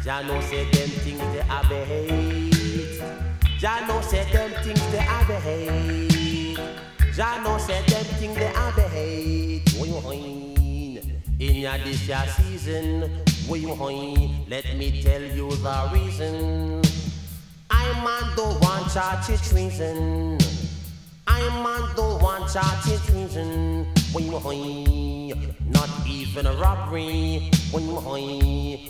Jah know say them things they have a hate. Jah know say them things they have a hate. Jah know say them things they have a hate. What you whine in ya this ya season? What you whine? Let me tell you the reason. I'm on the one charted treason. I'm on the one charted treason. What you whine? Not even a robbery. What you whine?